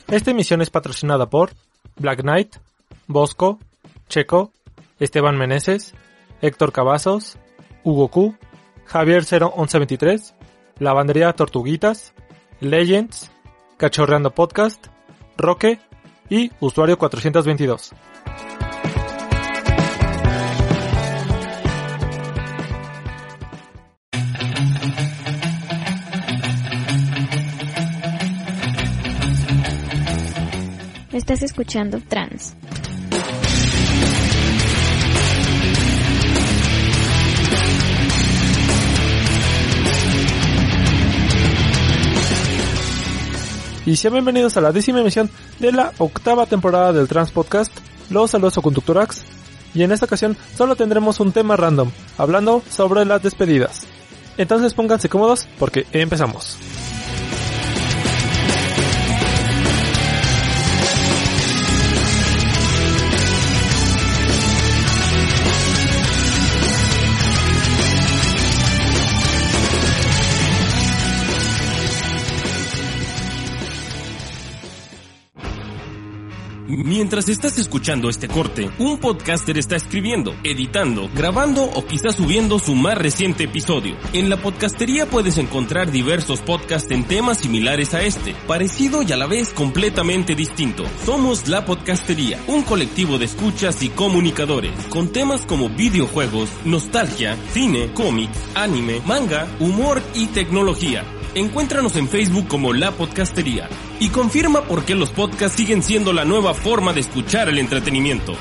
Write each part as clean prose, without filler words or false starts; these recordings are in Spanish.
Esta emisión es patrocinada por Black Knight, Bosco, Checo, Esteban Meneses, Héctor Cavazos, Hugo Q, Javier 01123, Lavandería Tortuguitas, Legends, Cachorreando Podcast, Roque y Usuario 422. Estás escuchando Trans. Y sean bienvenidos a la 10ª emisión de la 8ª temporada del Trans Podcast. Los saludos a Conductorax. Y en esta ocasión solo tendremos un tema random, hablando sobre las despedidas. Entonces pónganse cómodos porque empezamos. Mientras estás escuchando este corte, un podcaster está escribiendo, editando, grabando o quizás subiendo su más reciente episodio. En la podcastería puedes encontrar diversos podcasts en temas similares a este, parecido y a la vez completamente distinto. Somos La Podcastería, un colectivo de escuchas y comunicadores, con temas como videojuegos, nostalgia, cine, cómics, anime, manga, humor y tecnología. Encuéntranos en Facebook como La Podcastería y confirma por qué los podcasts siguen siendo la nueva forma de escuchar el entretenimiento.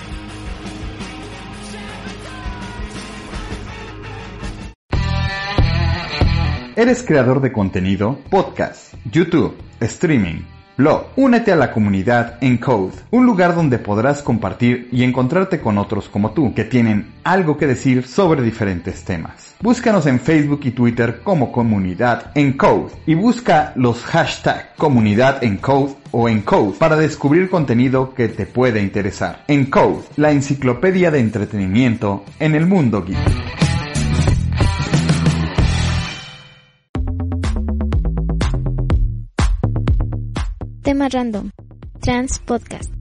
¿Eres creador de contenido? Podcast, YouTube, streaming, blog. Únete a la comunidad Encode, un lugar donde podrás compartir y encontrarte con otros como tú, que tienen algo que decir sobre diferentes temas. Búscanos en Facebook y Twitter como Comunidad Encode y busca los hashtags Comunidad Encode o Encode para descubrir contenido que te puede interesar. Encode, la enciclopedia de entretenimiento en el mundo geek. Tema random. Trans Podcast.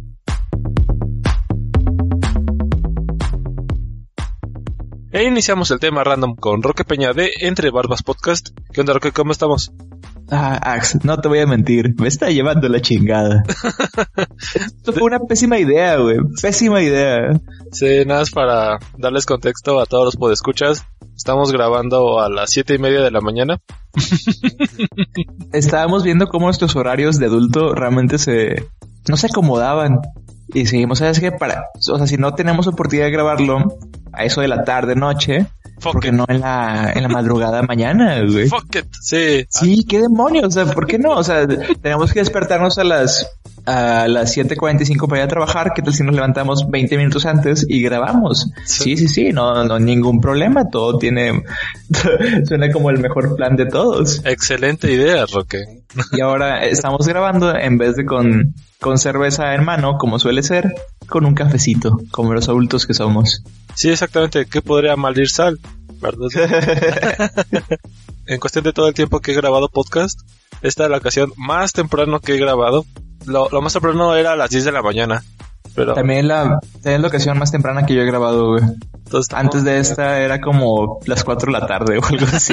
E iniciamos el tema random con Roque Peña de Entre Barbas Podcast. ¿Qué onda, Roque? ¿Cómo estamos? Ax, no te voy a mentir, me está llevando la chingada. Esto fue una pésima idea, güey. Pésima idea. Sí, nada más para darles contexto a todos los podescuchas. Estamos grabando a las 7:30 de la mañana. Estábamos viendo cómo nuestros horarios de adulto realmente no se acomodaban. Y seguimos, ¿sabes qué? Si no tenemos oportunidad de grabarlo a eso de la tarde, noche, ¿por qué no en la madrugada mañana, güey? Fuck it, sí. Sí, qué demonios, o sea, ¿por qué no? O sea, tenemos que despertarnos a las 7:45 para ir a trabajar. ¿Qué tal si nos levantamos 20 minutos antes y grabamos? Sí, no ningún problema, todo suena como el mejor plan de todos. Excelente idea, Roque. Y ahora estamos grabando en vez de con cerveza en mano, como suele ser, con un cafecito, como los adultos que somos. Sí, exactamente. ¿Qué podría mal ir sal? ¿Verdad? En cuestión de todo el tiempo que he grabado podcast, esta es la ocasión más temprano que he grabado. Lo más temprano era a las 10 de la mañana. Pero también la ocasión más temprana que yo he grabado, güey. Entonces, antes de esta era como las 4 de la tarde o algo así.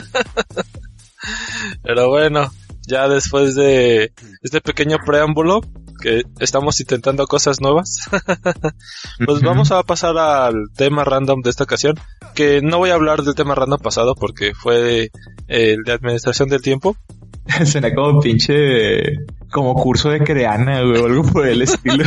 Pero bueno, ya después de este pequeño preámbulo, que estamos intentando cosas nuevas, pues vamos a pasar al tema random de esta ocasión, que no voy a hablar del tema random pasado porque fue el de administración del tiempo. Suena como como curso de Creana, güey, o algo por el estilo.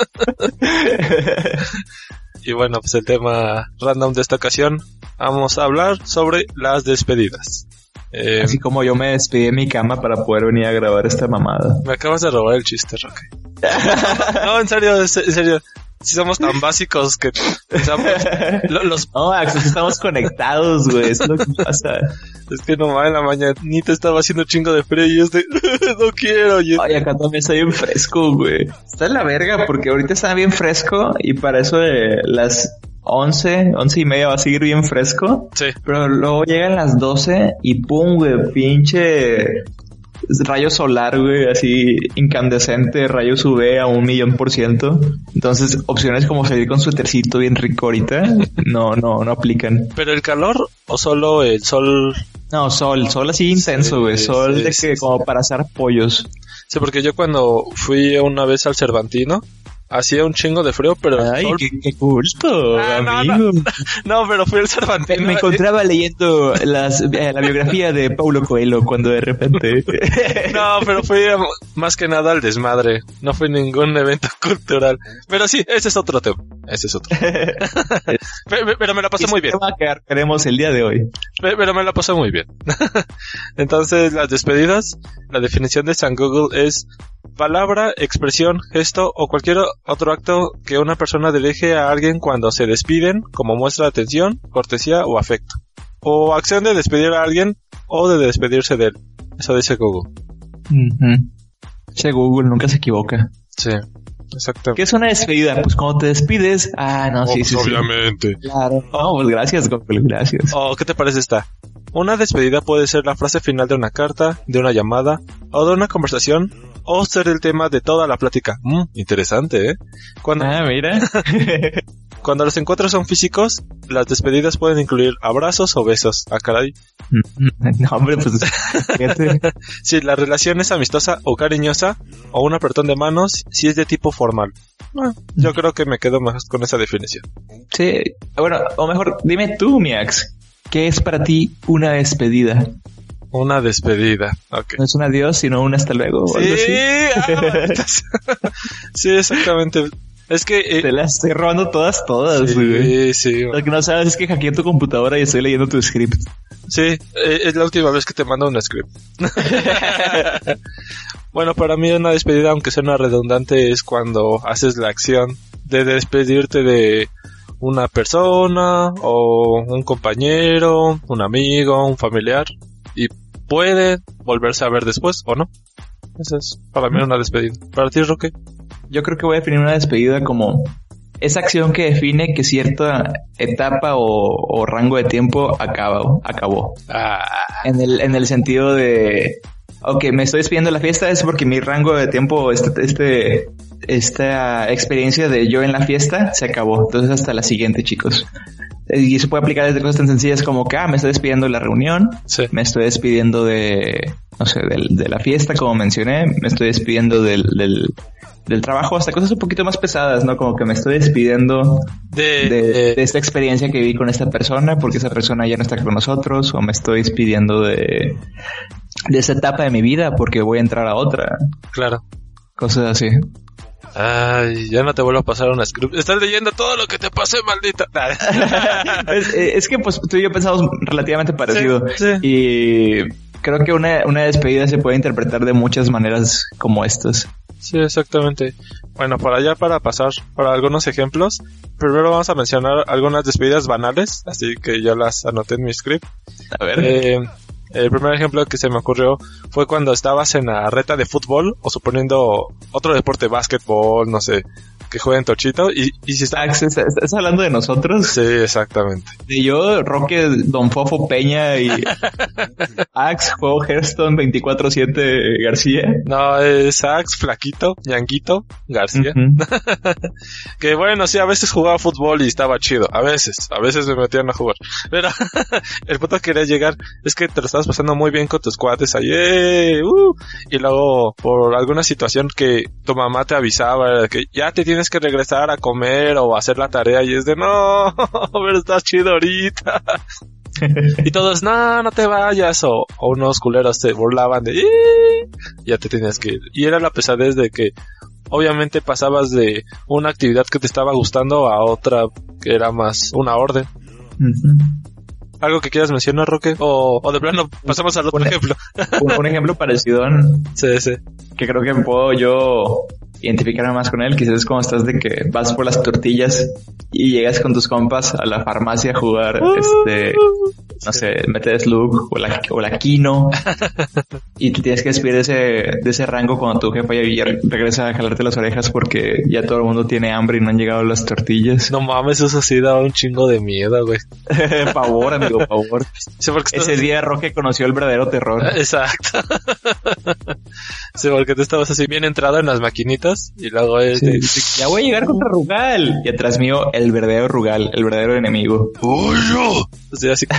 Y bueno, pues el tema random de esta ocasión, vamos a hablar sobre las despedidas. Así como yo me despedí de mi cama para poder venir a grabar esta mamada. Me acabas de robar el chiste, Roque. No, en serio. Si somos tan básicos que No, Axel, estamos conectados, güey. Es lo que pasa. Es que nomás en la mañanita estaba haciendo chingo de frío y no quiero. Ay, acá también está bien fresco, güey. Está en la verga porque ahorita está bien fresco y para eso de las 11:30 va a seguir bien fresco. Sí. Pero luego llegan las 12 y pum, güey, pinche rayo solar, güey, así incandescente, rayos UV a 1,000,000%. Entonces, opciones como salir con suétercito bien rico ahorita, no aplican. ¿Pero el calor o solo el sol? No, sol así intenso, güey, sol sí, de que como para asar pollos. Sí, porque yo cuando fui una vez al Cervantino, hacía un chingo de frío, pero... Ay, qué gusto, amigo. No, pero fui al Cervantino. Me encontraba leyendo la biografía de Paulo Coelho cuando de repente... No, pero fui más que nada al desmadre. No fue ningún evento cultural. Pero sí, ese es otro tema. Pero me la pasé muy bien. Es el tema que haremos el día de hoy. Pero me la pasé muy bien. Entonces, las despedidas, la definición de San Google es... palabra, expresión, gesto o cualquier otro acto que una persona dirige a alguien cuando se despiden como muestra de atención, cortesía o afecto. O acción de despedir a alguien o de despedirse de él. Eso dice Google. Ese Google nunca se equivoca. Sí, exactamente. ¿Qué es una despedida? Pues cuando te despides... Ah, no, sí. Obviamente. Claro. Oh, pues gracias, Google, gracias. ¿Qué te parece esta? Una despedida puede ser la frase final de una carta, de una llamada o de una conversación o ser el tema de toda la plática. Interesante, ¿eh? Mira. Cuando los encuentros son físicos, las despedidas pueden incluir abrazos o besos. Ah, caray. No, hombre, pues... fíjate. Si la relación es amistosa o cariñosa, o un apretón de manos, si es de tipo formal. Yo creo que me quedo más con esa definición. Sí, bueno, o mejor, dime tú, Miax, ¿qué es para ti una despedida? Una despedida, ok. No es un adiós, sino un hasta luego. Sí, sí, exactamente. Es que... te las estoy robando todas, güey. Sí. Lo que no sabes es que hackeé tu computadora y estoy leyendo tu script. Sí, es la última vez que te mando un script. Bueno, para mí una despedida, aunque suena redundante, es cuando haces la acción de despedirte de una persona o un compañero, un amigo, un familiar, y puede volverse a ver después o no. Esa es para mí una despedida. ¿Para ti, Roque? Yo creo que voy a definir una despedida como esa acción que define que cierta etapa o rango de tiempo acabó. En el sentido de, ok, me estoy despidiendo de la fiesta, es porque mi rango de tiempo, esta experiencia de yo en la fiesta se acabó. Entonces hasta la siguiente, chicos. Y eso puede aplicar desde cosas tan sencillas como que, me estoy despidiendo de la reunión, sí. Me estoy despidiendo de, no sé, de la fiesta, como mencioné, me estoy despidiendo del trabajo, hasta cosas un poquito más pesadas, ¿no? Como que me estoy despidiendo de esta experiencia que viví con esta persona porque esa persona ya no está con nosotros, o me estoy despidiendo de esa etapa de mi vida porque voy a entrar a otra. Claro. Cosas así. Ay, ya no te vuelvo a pasar una script. Estás leyendo todo lo que te pasé, maldita. Es que pues tú y yo pensamos relativamente parecido. Sí. Y creo que una despedida se puede interpretar de muchas maneras como estas. Sí, exactamente. Bueno, para pasar para algunos ejemplos, primero vamos a mencionar algunas despedidas banales, así que ya las anoté en mi script. A ver. El primer ejemplo que se me ocurrió fue cuando estabas en la reta de fútbol, o suponiendo otro deporte, básquetbol, no sé, que jueguen tochito, y si ¿Estás hablando de nosotros? Sí, exactamente. De yo, Roque, Don Fofo Peña y Axe, juego Hearthstone 24/7 García. No, es Axe, Flaquito, Ñanguito, García. Que bueno, sí, a veces jugaba fútbol y estaba chido, a veces me metían a jugar, pero el punto que quería llegar es que te lo estabas pasando muy bien con tus cuates ahí, y luego por alguna situación que tu mamá te avisaba que ya te tienes que regresar a comer o a hacer la tarea, y es de no, pero estás chido ahorita. Y todos, no te vayas, o unos culeros se burlaban de ya te tenías que ir. Y era la pesadez de que obviamente pasabas de una actividad que te estaba gustando a otra que era más una orden. ¿Algo que quieras mencionar, Roque? O de plano pasamos al otro ejemplo. Un ejemplo parecido. Sí. Que creo que puedo yo identificarme más con él. Quizás es como estás de que vas por las tortillas y llegas con tus compas a la farmacia a jugar, no sé, Metal Slug o la Kino y te tienes que despedir de ese rango cuando tu jefe ya regresa a jalarte las orejas porque ya todo el mundo tiene hambre y no han llegado las tortillas. No mames, eso sí daba un chingo de miedo, güey. Pavor, amigo, pavor. Sí, ese día Roque conoció el verdadero terror. Exacto. Sí, porque tú estabas así bien entrado en las maquinitas y luego ya voy a llegar contra Rugal y atrás mío el verdadero Rugal, el verdadero enemigo. Sí, así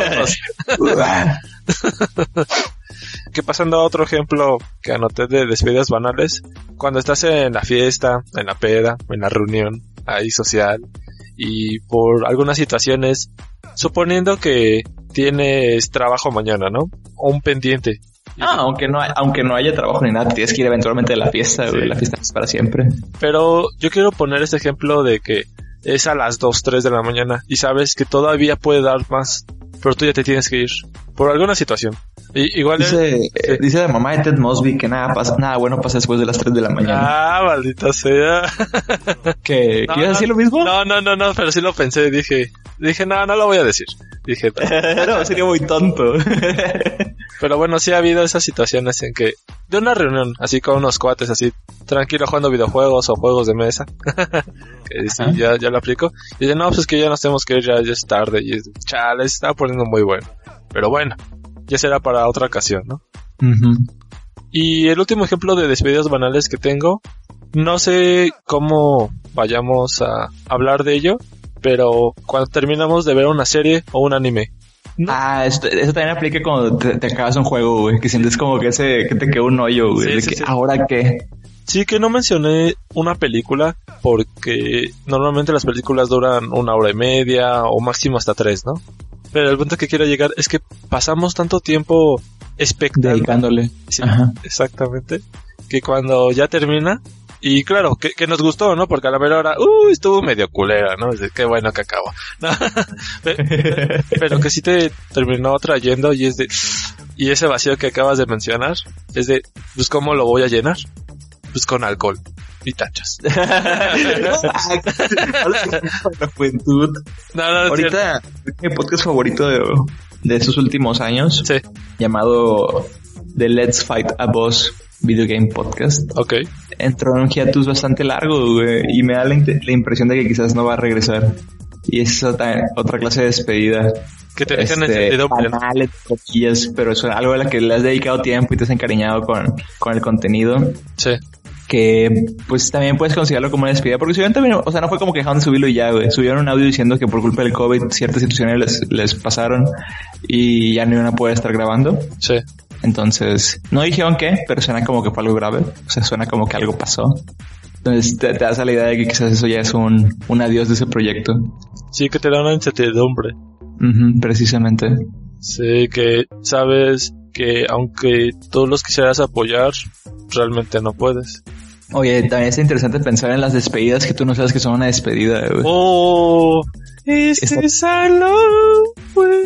que pasando a otro ejemplo que anoté de despedidas banales, cuando estás en la fiesta, en la peda, en la reunión ahí social y por algunas situaciones, suponiendo que tienes trabajo mañana, ¿no? O un pendiente. Aunque no haya trabajo ni nada, tienes que ir eventualmente a la fiesta, güey. La fiesta es para siempre. Pero yo quiero poner este ejemplo de que es a las 2, 3 de la mañana y sabes que todavía puede dar más, pero tú ya te tienes que ir por alguna situación. Igual dice la mamá de Ted Mosby que nada bueno pasa después de las 3 de la mañana. Maldita sea. ¿Qué? ¿Quieres decir lo mismo? No, pero sí lo pensé, dije, no lo voy a decir. Dije, no, sería muy tonto. Pero bueno, sí ha habido esas situaciones en que de una reunión, así con unos cuates, así tranquilo jugando videojuegos o juegos de mesa, que sí, ya lo aplico. Y dicen, no, pues es que ya nos tenemos que ir, ya es tarde. Y chale, se estaba poniendo muy bueno. Pero bueno, ya será para otra ocasión, ¿no? Uh-huh. Y el último ejemplo de despedidas banales que tengo, no sé cómo vayamos a hablar de ello, pero cuando terminamos de ver una serie o un anime. ¿No? Eso también aplica cuando te acabas un juego, güey, que sientes como que te quedó un hoyo, güey, sí. ¿Ahora qué? Sí, que no mencioné una película porque normalmente las películas duran 1 hora y media o máximo hasta 3, ¿no? Pero el punto que quiero llegar es que pasamos tanto tiempo espectando. Dedicándole. Sí, exactamente. Que cuando ya termina, y claro, que nos gustó, ¿no? Porque a la mera hora, estuvo medio culera, ¿no? Qué bueno que acabó. ¿No? Pero que sí te terminó trayendo y y ese vacío que acabas de mencionar, es de, pues, ¿cómo lo voy a llenar? Pues con alcohol y tachas. La juventud. No, ahorita, mi podcast favorito de estos últimos años, sí, llamado The Let's Fight a Boss Video Game Podcast. Okay. Entró en un hiatus bastante largo, güey, y me da la impresión de que quizás no va a regresar. Y es otra clase de despedida. Que te dejan incertidumbre. Banales, coquillas, pero es algo a la que le has dedicado tiempo y te has encariñado con el contenido. Sí. Que pues también puedes considerarlo como una despedida, porque subieron también, o sea, no fue como que dejaron de subirlo y ya, güey. Subieron un audio diciendo que por culpa del COVID ciertas situaciones les pasaron y ya no iban a poder estar grabando. Sí. Entonces, no dijeron qué, pero suena como que fue algo grave. O sea, suena como que algo pasó. Entonces te das a la idea de que quizás eso ya es un adiós de ese proyecto. Sí, que te da una incertidumbre. Precisamente. Sí, que sabes que aunque tú los quisieras apoyar, realmente no puedes. Oye, también es interesante pensar en las despedidas que tú no sabes que son una despedida, güey. Este salón, güey.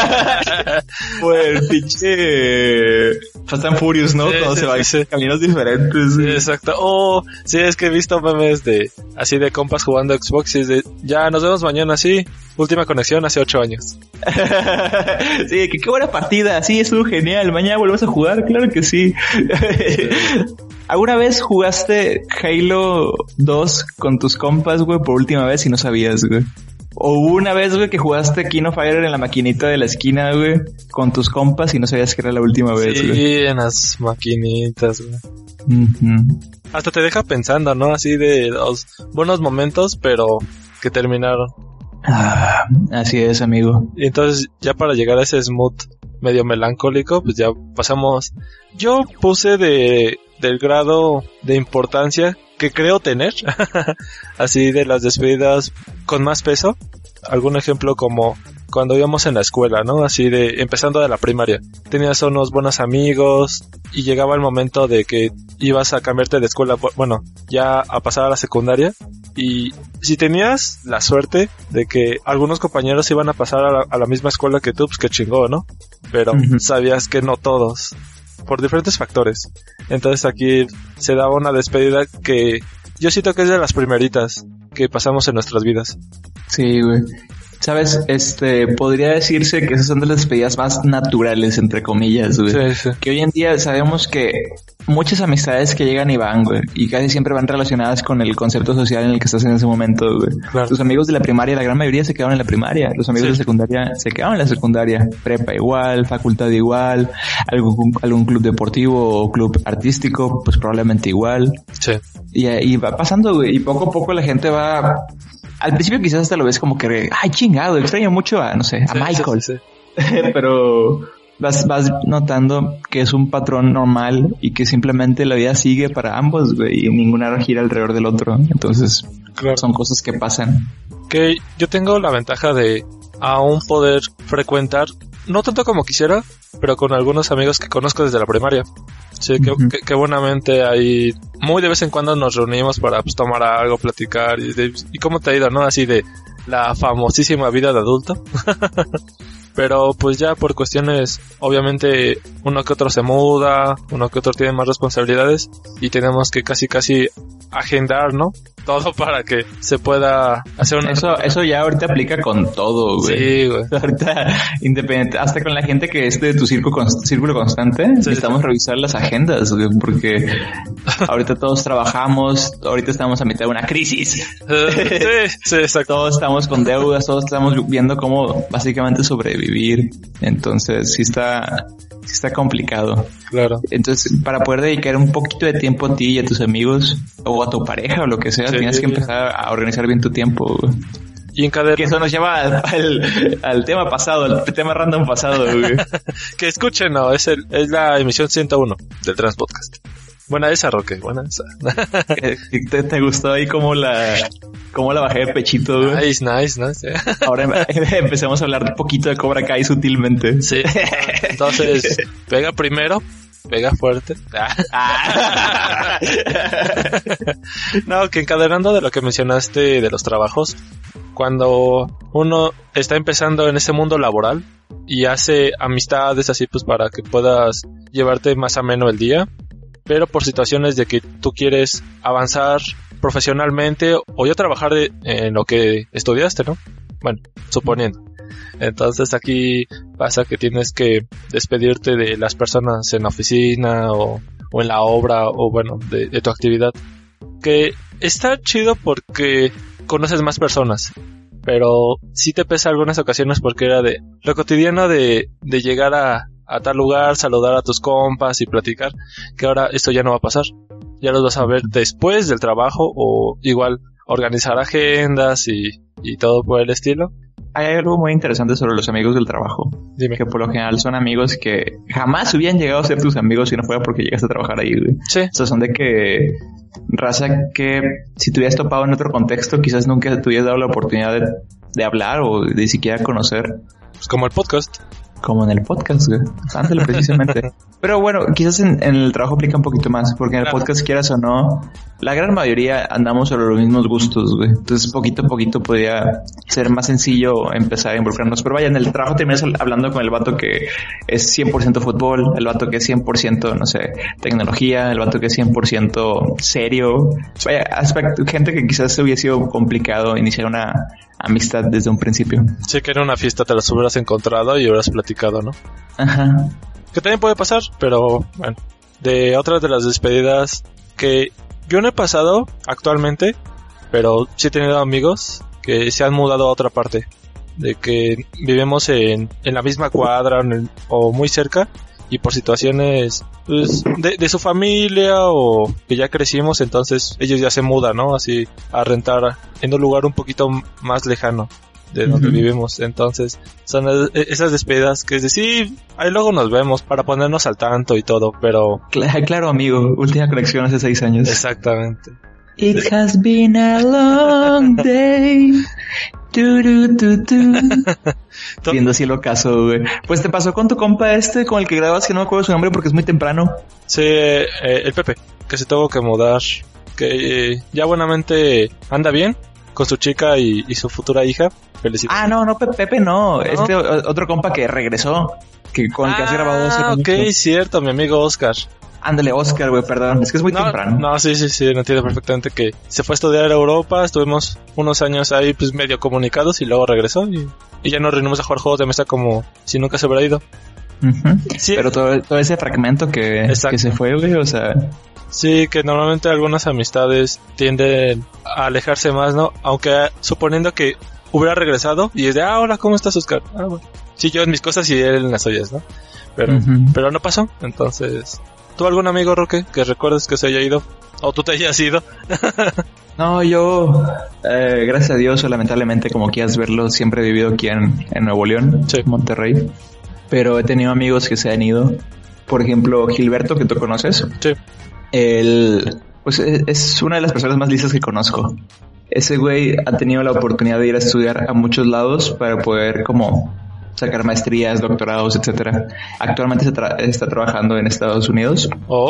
Pues, pinche Fast and Furious, ¿no? Cuando se va a caminos diferentes. Sí, exacto. Sí, es que he visto memes así de compas jugando Xbox y es de, ya, nos vemos mañana, sí. Última conexión hace 8 años. Sí, qué buena partida. Sí, estuvo genial. Mañana volvemos a jugar, claro que sí. ¿Alguna vez jugaste Halo 2 con tus compas, güey, por última vez y no sabías, güey? O una vez, güey, que jugaste King of Fire en la maquinita de la esquina, güey, con tus compas y no sabías que era la última vez, güey. Sí, en las maquinitas, güey. Hasta te deja pensando, ¿no? Así de los buenos momentos, pero que terminaron. Así es, amigo. Y entonces, ya para llegar a ese smooth medio melancólico, pues ya pasamos. Yo puse del grado de importancia que creo tener, así de las despedidas con más peso. Algún ejemplo como cuando íbamos en la escuela, ¿no? Así de empezando de la primaria. Tenías unos buenos amigos y llegaba el momento de que ibas a cambiarte de escuela, bueno, ya a pasar a la secundaria. Y si tenías la suerte de que algunos compañeros iban a pasar a la misma escuela que tú, pues qué chingón, ¿no? Pero sabías que no todos. por diferentes factores. Entonces aquí se daba una despedida que yo siento que es de las primeritas que pasamos en nuestras vidas. Sí, güey. ¿Sabes? Podría decirse que esas son de las despedidas más naturales, entre comillas, güey. Sí, sí. Que hoy en día sabemos que muchas amistades que llegan y van, güey, y casi siempre van relacionadas con el concepto social en el que estás en ese momento, güey. Claro. Tus amigos de la primaria, la gran mayoría se quedaron en la primaria. Los amigos de secundaria se quedaron en la secundaria. Prepa igual, facultad igual, algún club deportivo o club artístico, pues probablemente igual. Sí. Y va pasando, güey, y poco a poco la gente va... Al principio quizás hasta lo ves como que, ay, chingado, extraño mucho a, no sé, a Michael. Sí. Pero vas notando que es un patrón normal y que simplemente la vida sigue para ambos, güey, y ninguna gira alrededor del otro. Entonces, claro, son cosas que pasan. Que yo tengo la ventaja de aún poder frecuentar, no tanto como quisiera, pero con algunos amigos que conozco desde la primaria. Sí, que buenamente ahí muy de vez en cuando nos reunimos para pues, tomar algo, platicar y cómo te ha ido, ¿no? Así de la famosísima vida de adulto. Pero pues ya por cuestiones, obviamente uno que otro se muda, uno que otro tiene más responsabilidades y tenemos que casi agendar, ¿no? Todo para que se pueda hacer una... Eso ya ahorita aplica con todo, güey. Sí, güey. Ahorita, independiente, hasta con la gente que es de tu círculo constante, necesitamos revisar las agendas, güey, porque ahorita todos trabajamos, ahorita estamos a mitad de una crisis. Sí, exacto. Todos estamos con deudas, todos estamos viendo cómo básicamente sobrevivir. Entonces, sí está complicado. Claro. Entonces, para poder dedicar un poquito de tiempo a ti y a tus amigos, o a tu pareja, o lo que sea, tienes que empezar a organizar bien tu tiempo, güey. Y encadenar. Que eso nos lleva al tema pasado, al tema random pasado, güey. Que escuchen, no, es la emisión 101 del Trans Podcast. Buena esa, Roque, buena esa. ¿Te gustó ahí cómo la bajé de pechito, güey? Nice. Ahora empecemos a hablar un poquito de Cobra Kai sutilmente. Sí. Entonces, pega primero, pega fuerte. No, que encadenando de lo que mencionaste de los trabajos, cuando uno está empezando en ese mundo laboral y hace amistades así pues para que puedas llevarte más ameno el día, pero por situaciones de que tú quieres avanzar profesionalmente o ya trabajar en lo que estudiaste, ¿no? Bueno, suponiendo. Entonces aquí pasa que tienes que despedirte de las personas en la oficina o en la obra o bueno, de tu actividad. Que está chido porque conoces más personas, pero sí te pesa algunas ocasiones porque era de lo cotidiano de llegar a tal lugar, saludar a tus compas y platicar, que ahora esto ya no va a pasar. Ya los vas a ver después del trabajo o igual organizar agendas y todo por el estilo. Hay algo muy interesante sobre los amigos del trabajo. Dime. Que por lo general son amigos que jamás hubieran llegado a ser tus amigos si no fuera porque llegaste a trabajar ahí, güey. Sí. O sea, son de que raza que si te hubieras topado en otro contexto quizás nunca te hubieras dado la oportunidad de hablar o de siquiera conocer. Pues como el podcast. Como en el podcast, güey. Ándale, precisamente. Pero bueno, quizás en el trabajo aplica un poquito más, porque en el podcast, quieras o no, la gran mayoría andamos sobre los mismos gustos, güey. Entonces, poquito a poquito podría ser más sencillo empezar a involucrarnos. Pero vaya, en el trabajo terminas hablando con el vato que es 100% fútbol, el vato que es 100%, no sé, tecnología, el vato que es 100% serio. Vaya, gente que quizás hubiera sido complicado iniciar una amistad desde un principio. Sí, que en una fiesta te las hubieras encontrado y hubieras platicado, ¿no? Ajá. Que también puede pasar, pero bueno. De otras de las despedidas que yo no he pasado actualmente, pero sí he tenido amigos que se han mudado a otra parte. De que vivimos en la misma cuadra o muy cerca y por situaciones pues, de su familia o que ya crecimos, entonces ellos ya se mudan, ¿no? Así a rentar en un lugar un poquito más lejano de donde vivimos. Entonces son esas despedidas que es decir, ahí luego nos vemos para ponernos al tanto y todo, pero... Claro, amigo, última conexión hace 6 años. Exactamente. It has been a long day. Viendo si lo caso, güey. Pues te pasó con tu compa con el que grabas, que no me acuerdo su nombre porque es muy temprano. Sí, el Pepe, que se tuvo que mudar, que ya buenamente anda bien con su chica y su futura hija. Felicidades. No, Pepe no. Otro compa que regresó. que con el que has grabado hace ok, mucho. cierto, mi amigo Oscar. Ándale, Oscar, güey, perdón, es que es muy temprano. No, sí, entiendo perfectamente que se fue a estudiar a Europa, estuvimos unos años ahí pues medio comunicados y luego regresó y ya nos reunimos a jugar juegos de mesa como si nunca se hubiera ido. Uh-huh. Sí. Pero todo ese fragmento que se fue, güey, o sea... Sí, que normalmente algunas amistades tienden a alejarse más, ¿no? Aunque suponiendo que hubiera regresado y es de, hola, ¿cómo estás, Oscar? Bueno. Sí, yo en mis cosas y él en las suyas, ¿no? Pero no pasó, entonces... ¿Tú algún amigo, Roque, que recuerdes que se haya ido? ¿O tú te hayas ido? No, yo, gracias a Dios, o lamentablemente, como quieras verlo, siempre he vivido aquí en Nuevo León, sí. Monterrey. Pero he tenido amigos que se han ido. Por ejemplo, Gilberto, que tú conoces. Sí. Él, pues, es una de las personas más listas que conozco. Ese güey ha tenido la oportunidad de ir a estudiar a muchos lados para poder, como... sacar maestrías, doctorados, etcétera. Actualmente está trabajando en Estados Unidos.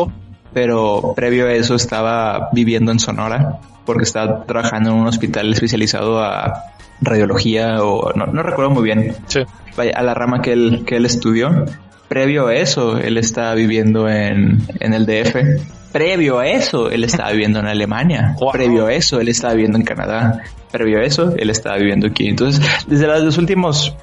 Pero previo a eso estaba viviendo en Sonora porque estaba trabajando en un hospital especializado a radiología o no recuerdo muy bien. Sí. A la rama que él estudió. Previo a eso, él estaba viviendo en el DF. Previo a eso, él estaba viviendo en Alemania. Wow. Previo a eso, él estaba viviendo en Canadá. Previo a eso, él estaba viviendo aquí. Entonces, desde los últimos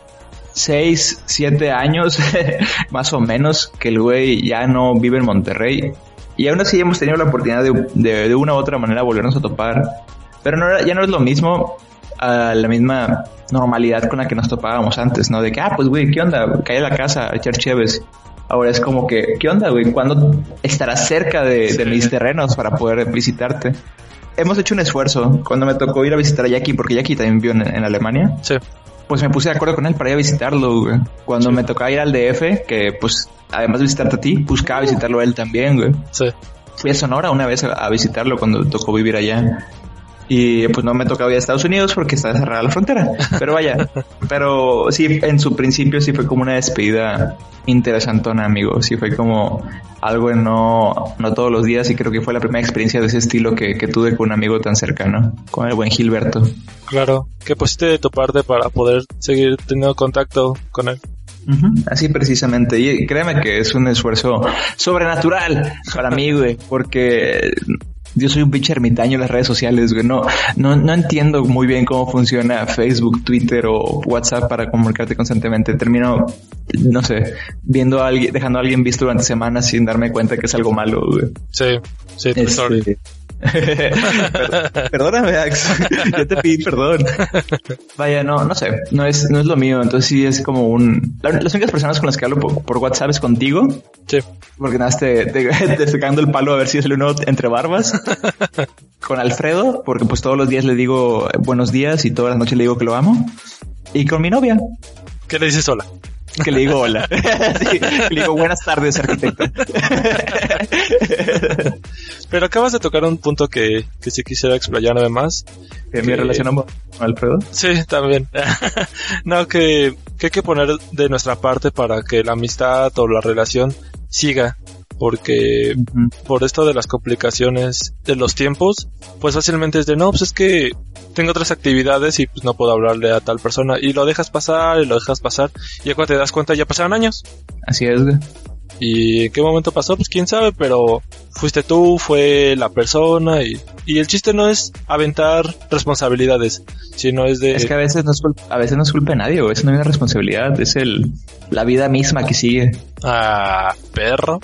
6, 7 años, más o menos, que el güey ya no vive en Monterrey. Y aún así hemos tenido la oportunidad de una u otra manera volvernos a topar. Pero ya no es lo mismo, a la misma normalidad con la que nos topábamos antes, ¿no? De que, pues güey, ¿qué onda? Cae a la casa a echar cheves. Ahora es como que, ¿qué onda, güey? ¿Cuándo estarás cerca de mis terrenos para poder visitarte? Hemos hecho un esfuerzo. Cuando me tocó ir a visitar a Jackie, porque Jackie también vivió en Alemania. Sí. Pues me puse de acuerdo con él para ir a visitarlo, güey. Cuando me tocaba ir al DF, que pues además de visitarte a ti, buscaba visitarlo a él también, güey. Sí. Fui a Sonora una vez a visitarlo cuando tocó vivir allá. Y pues no me tocaba ir a Estados Unidos porque estaba cerrada la frontera. Pero vaya, pero sí, en su principio sí fue como una despedida interesantona, amigo. Sí fue como algo no todos los días y creo que fue la primera experiencia de ese estilo que tuve con un amigo tan cercano, con el buen Gilberto. Claro, ¿qué pusiste de tu parte para poder seguir teniendo contacto con él? Uh-huh. Así precisamente, y créeme que es un esfuerzo sobrenatural para mí, güey, porque yo soy un pinche ermitaño en las redes sociales, güey. No entiendo muy bien cómo funciona Facebook, Twitter o WhatsApp para comunicarte constantemente. Termino, no sé, viendo a alguien, dejando a alguien visto durante semanas sin darme cuenta que es algo malo, güey. Sí, sorry. Perdóname, Ax. Yo te pedí perdón. Vaya, no sé, no es lo mío. Entonces sí es como las únicas personas con las que hablo por WhatsApp es contigo. Sí. Porque nada, te sacando el palo a ver si es el uno entre barbas. Con Alfredo, porque pues todos los días le digo buenos días y todas las noches le digo que lo amo. Y con mi novia. ¿Qué le dices hola? Que le digo hola. Sí, le digo buenas tardes, arquitecto. Pero acabas de tocar un punto que sí quisiera explayarme más. ¿Que me relacionamos con Alfredo? Sí, también. No, que hay que poner de nuestra parte para que la amistad o la relación siga. Porque por esto de las complicaciones de los tiempos, pues fácilmente es de no, pues es que tengo otras actividades y pues no puedo hablarle a tal persona. Y lo dejas pasar, y ya cuando te das cuenta ya pasaron años. Así es, güey. ¿Y en qué momento pasó? Pues quién sabe, pero fuiste tú, fue la persona y el chiste no es aventar responsabilidades, sino es de... Es que a veces no es culpa de nadie, güey. Eso no es una responsabilidad, es la vida misma que sigue. Ah, perro.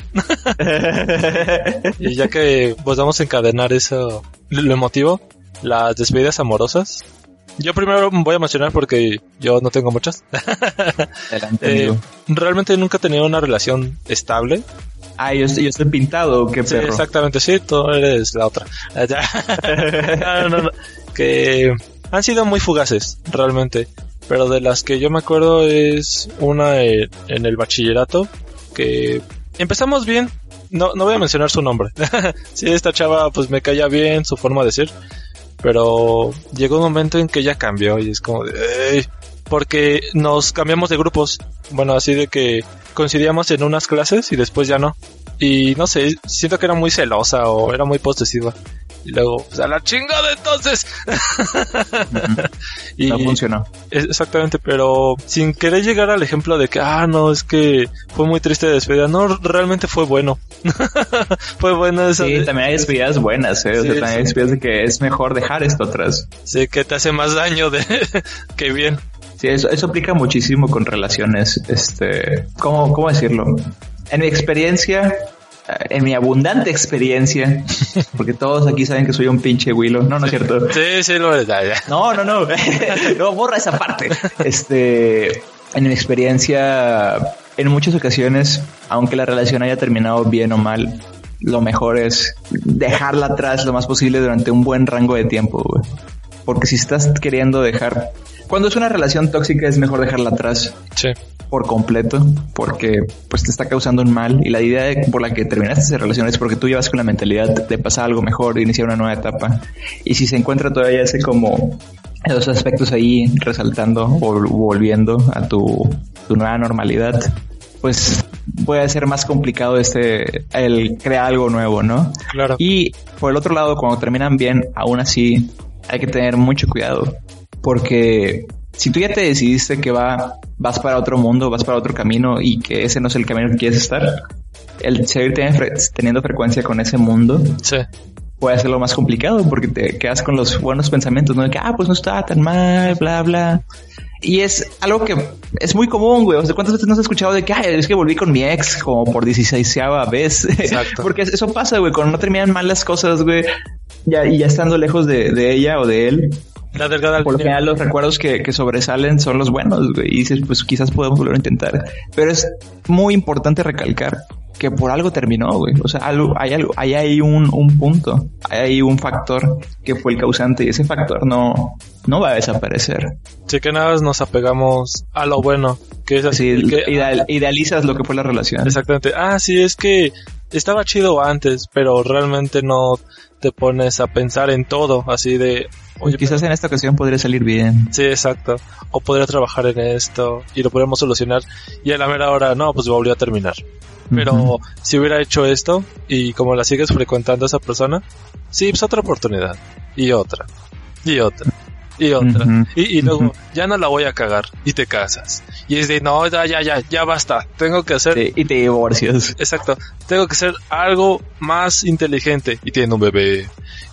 Y ya que pues vamos a encadenar eso, lo emotivo, las despedidas amorosas. Yo primero voy a mencionar porque yo no tengo muchas. Adelante, realmente nunca he tenido una relación estable. Yo estoy pintado, qué perro. Sí, exactamente, sí, tú eres la otra. No. Que han sido muy fugaces, realmente. Pero de las que yo me acuerdo es una en el bachillerato, que empezamos bien. No voy a mencionar su nombre. Sí, esta chava pues me caía bien, su forma de ser. Pero llegó un momento en que ya cambió y es como de... porque nos cambiamos de grupos. Bueno, así de que coincidíamos en unas clases y después ya no. Y no sé, siento que era muy celosa o era muy posesiva. y luego, pues a la chingada entonces. Y no funcionó. Exactamente, pero sin querer llegar al ejemplo de que, no, es que fue muy triste despedida. No, realmente fue bueno. Fue bueno esa. Sí, también hay despedidas buenas, Sí, o sea, también hay despedidas de que es mejor dejar esto atrás. Sí, que te hace más daño que bien. Sí, eso aplica muchísimo con relaciones, ¿cómo decirlo? En mi experiencia, en mi abundante experiencia, porque todos aquí saben que soy un pinche Willow. No es cierto. Sí, lo es. Ya. No. No, borra esa parte. En mi experiencia, en muchas ocasiones, aunque la relación haya terminado bien o mal, lo mejor es dejarla atrás lo más posible durante un buen rango de tiempo, güey. Porque si estás queriendo dejar... Cuando es una relación tóxica es mejor dejarla atrás. Sí. Por completo, porque pues te está causando un mal, y la idea por la que terminaste esa relación es porque tú llevas con la mentalidad de pasar algo mejor, de iniciar una nueva etapa, y si se encuentra todavía ese como esos aspectos ahí resaltando o volviendo a tu nueva normalidad, pues puede ser más complicado el crear algo nuevo, ¿no? Claro. Y por el otro lado, cuando terminan bien, aún así hay que tener mucho cuidado, porque si tú ya te decidiste que vas para otro mundo, vas para otro camino, y que ese no es el camino que quieres estar, el seguir teniendo frecuencia con ese mundo, sí, puede ser lo más complicado, porque te quedas con los buenos pensamientos, ¿no? De que, pues no está tan mal, bla, bla. Y es algo que es muy común, güey. O sea, ¿cuántas veces no has escuchado de que, es que volví con mi ex como por 16ª vez? Exacto. Porque eso pasa, güey. Cuando no terminan mal las cosas, güey, ya estando lejos de ella o de él, la delgada por lo general los recuerdos que sobresalen son los buenos, güey. Y dices, pues quizás podemos volver a intentar. Pero es muy importante recalcar que por algo terminó, güey. O sea, hay ahí un punto, hay ahí un factor que fue el causante, y ese factor no va a desaparecer. Sí, que nada más nos apegamos a lo bueno, que es así. Sí, que idealizas lo que fue la relación. Exactamente. Sí, es que estaba chido antes, pero realmente no te pones a pensar en todo, así de... Oye, quizás en esta ocasión podría salir bien. Sí, exacto. O podría trabajar en esto y lo podríamos solucionar. Y a la mera hora, no, pues volvió a terminar. Pero si hubiera hecho esto, y como la sigues frecuentando a esa persona, sí, pues otra oportunidad. Y otra. Y otra. Y otra. Y luego, ya no la voy a cagar. Y te casas. Y es de, no, ya basta. Tengo que hacer... Sí, y te divorcias. Exacto. Tengo que hacer algo más inteligente. Y tiene un bebé.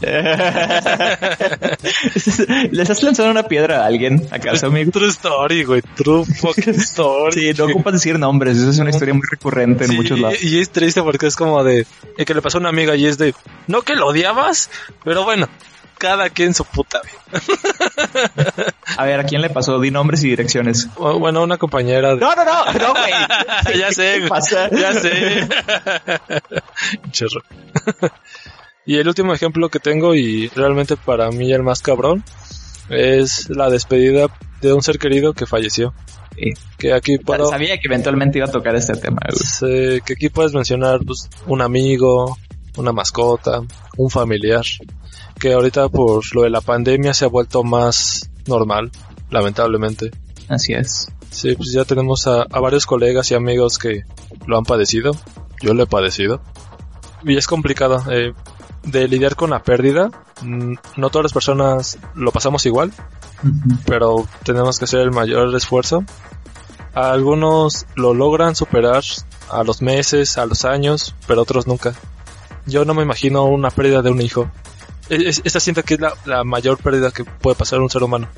¿Les has lanzado una piedra a alguien acaso, amigo? True story, güey. True fucking story. Sí, no ocupas decir nombres. Esa es una historia muy recurrente en muchos lados. Y es triste porque es como de... que le pasó a una amiga y es de... No que lo odiabas, pero bueno... Cada quien su puta vida. A ver, ¿a quién le pasó? Di nombres y direcciones. Bueno, una compañera. No, güey. Ya sé, ya sé. Cherro. Y el último ejemplo que tengo, y realmente para mí el más cabrón, es la despedida de un ser querido que falleció. Sí. Que aquí puedo... Sabía que eventualmente iba a tocar este tema, güey. Sí, que aquí puedes mencionar, pues, un amigo, una mascota, un familiar, que ahorita por lo de la pandemia se ha vuelto más normal, lamentablemente. Así es. Sí, pues ya tenemos a varios colegas y amigos que lo han padecido. Yo lo he padecido. Y es complicado de lidiar con la pérdida. No todas las personas lo pasamos igual, pero tenemos que hacer el mayor esfuerzo. Algunos lo logran superar a los meses, a los años, pero otros nunca. Yo no me imagino una pérdida de un hijo. Esta siento que es la mayor pérdida que puede pasar a un ser humano.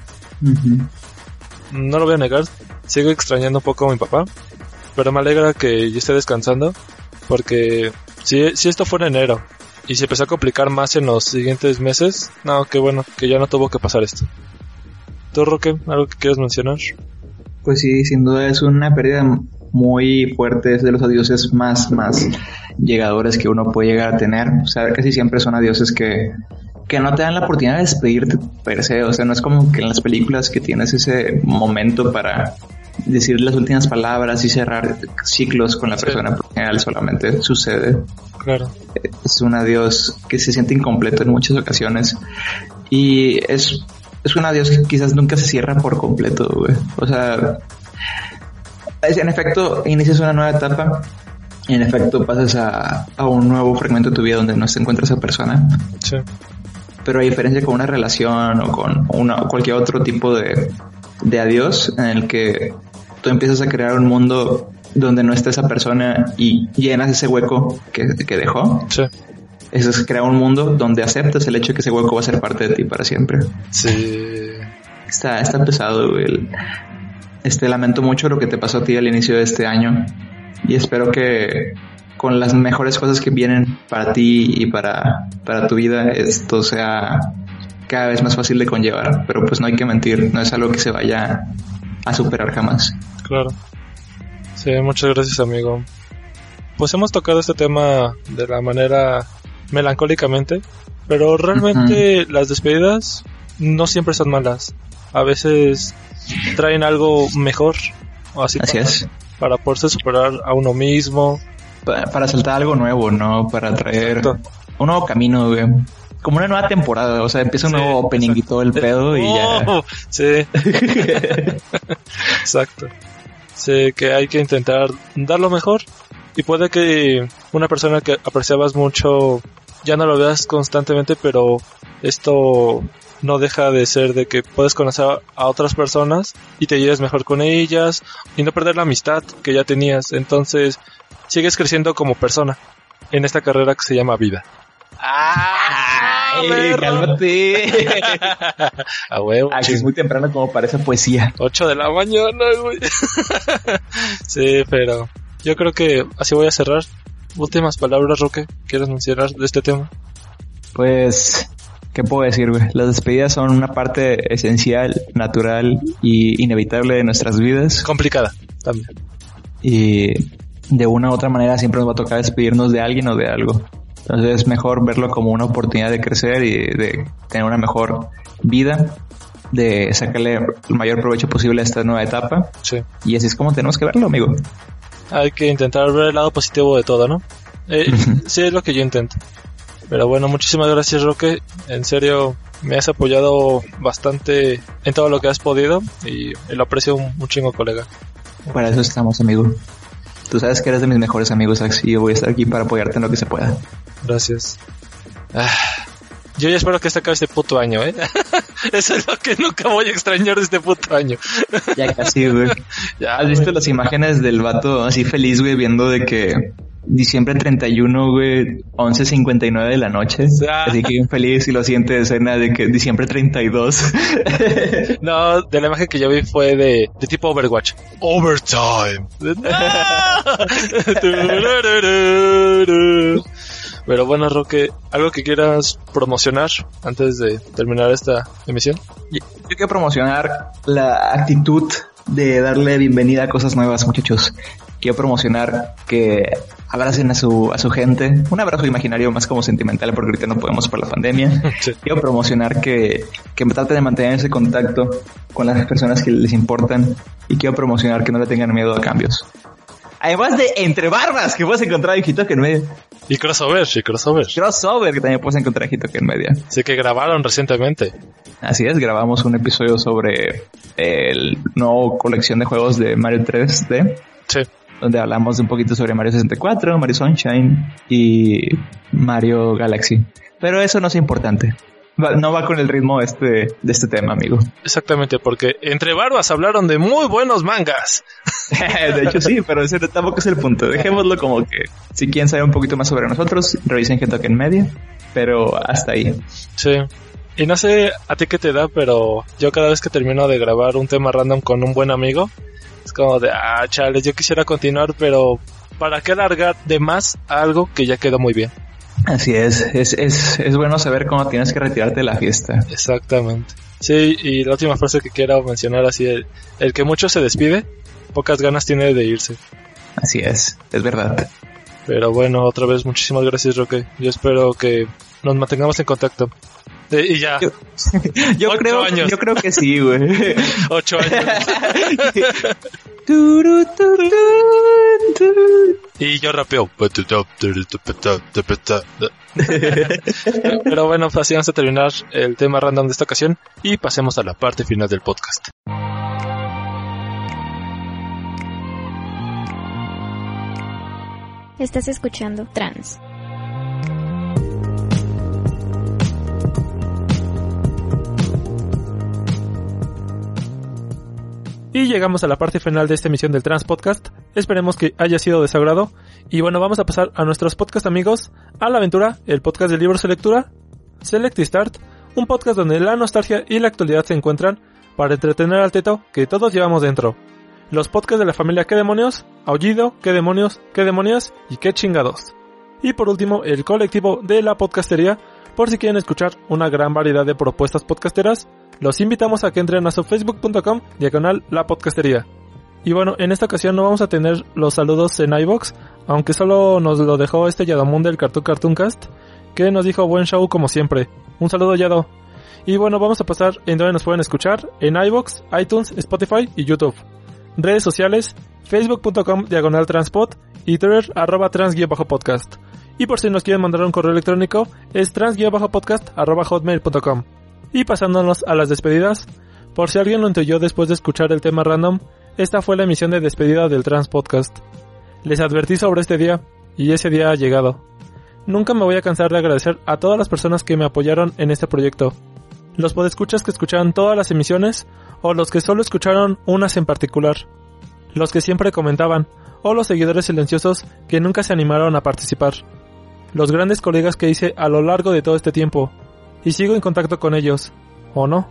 No lo voy a negar, sigo extrañando un poco a mi papá, pero me alegra que ya esté descansando, porque si esto fue en enero y se empezó a complicar más en los siguientes meses, no, qué bueno, que ya no tuvo que pasar esto. ¿Tú, Roque, algo que quieras mencionar? Pues sí, sin duda es una pérdida muy fuerte, es de los adioses más llegadores que uno puede llegar a tener. O sea, casi siempre son adioses que no te dan la oportunidad de despedirte per se. O sea, no es como que en las películas que tienes ese momento para decir las últimas palabras y cerrar ciclos con la persona. Por general solamente sucede. Claro. Es un adiós que se siente incompleto en muchas ocasiones. Y es un adiós que quizás nunca se cierra por completo, güey. O sea, en efecto, inicias una nueva etapa, en efecto pasas a un nuevo fragmento de tu vida donde no se encuentra esa persona. Sí. Pero a diferencia con una relación o con cualquier otro tipo de adiós, en el que tú empiezas a crear un mundo donde no está esa persona y llenas ese hueco que dejó. Sí. Eso es crear un mundo donde aceptas el hecho de que ese hueco va a ser parte de ti para siempre. Sí. Está pesado, güey. Lamento mucho lo que te pasó a ti al inicio de este año y espero que con las mejores cosas que vienen para ti y para tu vida esto sea cada vez más fácil de conllevar, pero pues no hay que mentir, no es algo que se vaya a superar jamás. Claro. Sí, muchas gracias, amigo. Pues hemos tocado este tema de la manera melancólicamente, pero realmente las despedidas no siempre son malas. A veces traen algo mejor, o así para poderse superar a uno mismo. Para saltar algo nuevo, ¿no? Para traer un nuevo camino, güey. Como una nueva temporada, o sea, empieza un nuevo opening y todo el pedo y ya. Sí. Exacto. Sí, que hay que intentar dar lo mejor y puede que una persona que apreciabas mucho ya no lo veas constantemente, pero esto no deja de ser de que puedes conocer a otras personas y te lleves mejor con ellas y no perder la amistad que ya tenías. Entonces sigues creciendo como persona en esta carrera que se llama vida. ¡Cálmate! A huevo. Aquí es muy temprano como para esa poesía. 8 de la mañana, güey. Sí, pero yo creo que así voy a cerrar. Últimas palabras, Roque, ¿quieres mencionar de este tema? Pues, ¿qué puedo decir, güey? Las despedidas son una parte esencial, natural y inevitable de nuestras vidas. Complicada, también. Y de una u otra manera siempre nos va a tocar despedirnos de alguien o de algo. Entonces es mejor verlo como una oportunidad de crecer y de tener una mejor vida, de sacarle el mayor provecho posible a esta nueva etapa. Sí. Y así es como tenemos que verlo, amigo. Hay que intentar ver el lado positivo de todo, ¿no? Sí, es lo que yo intento. Pero bueno, muchísimas gracias, Roque. En serio, me has apoyado bastante en todo lo que has podido y lo aprecio un chingo, colega. Para eso estamos, amigo. Tú sabes que eres de mis mejores amigos, Ax, y yo voy a estar aquí para apoyarte en lo que se pueda. Gracias. Yo ya espero que este acabe este puto año, ¿eh? Eso es lo que nunca voy a extrañar de este puto año. Ya casi, güey. ¿Has visto las imágenes del vato así feliz, güey, viendo de que diciembre 31, güey, 11:59 de la noche? Así que bien feliz y lo siente de escena de que diciembre 32. No, de la imagen que yo vi fue de tipo Overwatch. Overtime. Pero bueno, Roque, ¿algo que quieras promocionar antes de terminar esta emisión? Yo quiero promocionar la actitud de darle bienvenida a cosas nuevas, muchachos. Quiero promocionar que abracen a su gente. Un abrazo imaginario más como sentimental porque ahorita no podemos por la pandemia. Sí. Quiero promocionar que traten de mantener ese contacto con las personas que les importan. Y quiero promocionar que no le tengan miedo a cambios. Además de Entre Barbas, que puedes encontrar en Hitoken Media. Y Crossover. Crossover, que también puedes encontrar en Hitoken Media. Sí, que grabaron recientemente. Así es, grabamos un episodio sobre el nuevo colección de juegos de Mario 3D. Sí. Donde hablamos un poquito sobre Mario 64, Mario Sunshine y Mario Galaxy. Pero eso no es importante. No va con el ritmo de este tema, amigo. Exactamente, porque Entre Barbas hablaron de muy buenos mangas. De hecho sí, pero ese tampoco es el punto. Dejémoslo como que si quieren saber un poquito más sobre nosotros, revisen Hitoken Media, pero hasta ahí. Sí. Y no sé a ti qué te da, pero yo cada vez que termino de grabar un tema random con un buen amigo, es como de, chales, yo quisiera continuar, pero ¿para qué alargar de más algo que ya quedó muy bien? Así es bueno saber cómo tienes que retirarte de la fiesta. Exactamente. Sí, y la última frase que quiero mencionar así, el que mucho se despide, pocas ganas tiene de irse. Así es verdad. Pero bueno, otra vez muchísimas gracias, Roque. Yo espero que nos mantengamos en contacto. Y ya. Yo creo que sí, güey. 8 años. Y yo rapeo. Pero bueno, pues así vamos a terminar el tema random de esta ocasión y pasemos a la parte final del podcast. Estás escuchando Trans. Y llegamos a la parte final de esta emisión del Trans Podcast. Esperemos que haya sido de su agrado. Y bueno, vamos a pasar a nuestros podcast amigos, A la Aventura, el podcast de libros de lectura, Select y Start, un podcast donde la nostalgia y la actualidad se encuentran para entretener al teto que todos llevamos dentro. Los podcasts de la familia ¿Qué demonios?, Aullido, ¿Qué demonios?, ¿Qué demonias? Y ¿Qué chingados? Y por último, el colectivo de la podcastería. Por si quieren escuchar una gran variedad de propuestas podcasteras, los invitamos a que entren a su facebook.com/la podcastería. Y bueno, en esta ocasión no vamos a tener los saludos en iVoox, aunque solo nos lo dejó Yadamón del Cartooncast, que nos dijo buen show como siempre. Un saludo, Yado. Y bueno, vamos a pasar en donde nos pueden escuchar, en iVoox, iTunes, Spotify y YouTube. Redes sociales, facebook.com/transpod y Twitter @trans_podcast. Y por si nos quieren mandar un correo electrónico, es trans_podcast@hotmail.com. Y pasándonos a las despedidas, por si alguien lo intuyó después de escuchar el tema random, esta fue la emisión de despedida del Trans Podcast. Les advertí sobre este día, y ese día ha llegado. Nunca me voy a cansar de agradecer a todas las personas que me apoyaron en este proyecto. Los podescuchas que escucharon todas las emisiones, o los que solo escucharon unas en particular. Los que siempre comentaban, o los seguidores silenciosos que nunca se animaron a participar. Los grandes colegas que hice a lo largo de todo este tiempo, y sigo en contacto con ellos, ¿o no?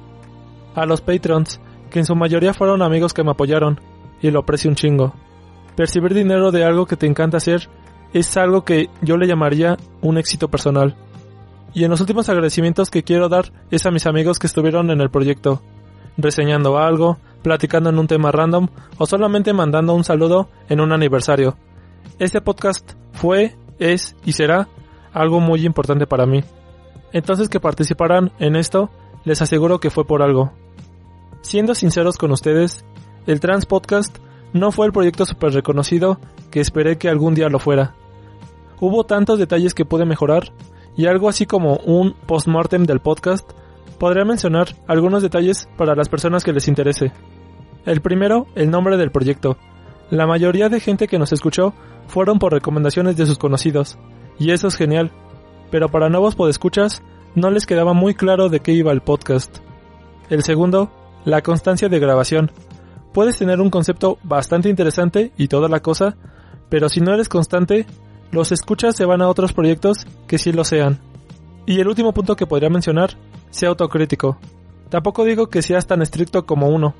A los Patrons, que en su mayoría fueron amigos que me apoyaron, y lo aprecio un chingo. Percibir dinero de algo que te encanta hacer es algo que yo le llamaría un éxito personal. Y en los últimos agradecimientos que quiero dar es a mis amigos que estuvieron en el proyecto, reseñando algo, platicando en un tema random o solamente mandando un saludo en un aniversario. Este podcast fue, es y será algo muy importante para mí. Entonces, que participaran en esto, les aseguro que fue por algo. Siendo sinceros con ustedes, el Trans Podcast no fue el proyecto super reconocido que esperé que algún día lo fuera. Hubo tantos detalles que pude mejorar, y algo así como un post-mortem del podcast, podría mencionar algunos detalles para las personas que les interese. El primero, el nombre del proyecto. La mayoría de gente que nos escuchó fueron por recomendaciones de sus conocidos, y eso es genial. Pero para nuevos podescuchas, no les quedaba muy claro de qué iba el podcast. El segundo, la constancia de grabación. Puedes tener un concepto bastante interesante y toda la cosa, pero si no eres constante, los escuchas se van a otros proyectos que sí lo sean. Y el último punto que podría mencionar, sea autocrítico. Tampoco digo que seas tan estricto como uno,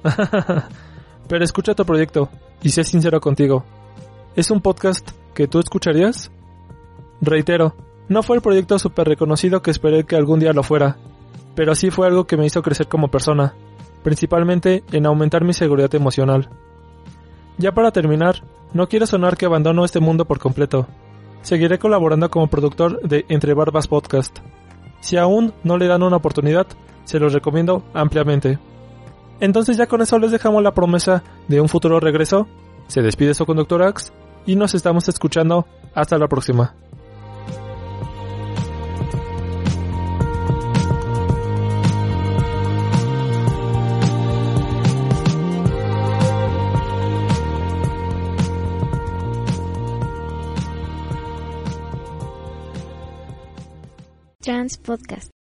pero escucha tu proyecto y sé sincero contigo. ¿Es un podcast que tú escucharías? Reitero, no fue el proyecto súper reconocido que esperé que algún día lo fuera, pero sí fue algo que me hizo crecer como persona, principalmente en aumentar mi seguridad emocional. Ya para terminar, no quiero sonar que abandono este mundo por completo. Seguiré colaborando como productor de Entre Barbas Podcast. Si aún no le dan una oportunidad, se los recomiendo ampliamente. Entonces ya con eso les dejamos la promesa de un futuro regreso. Se despide su conductor Ax y nos estamos escuchando hasta la próxima. Trans Podcast.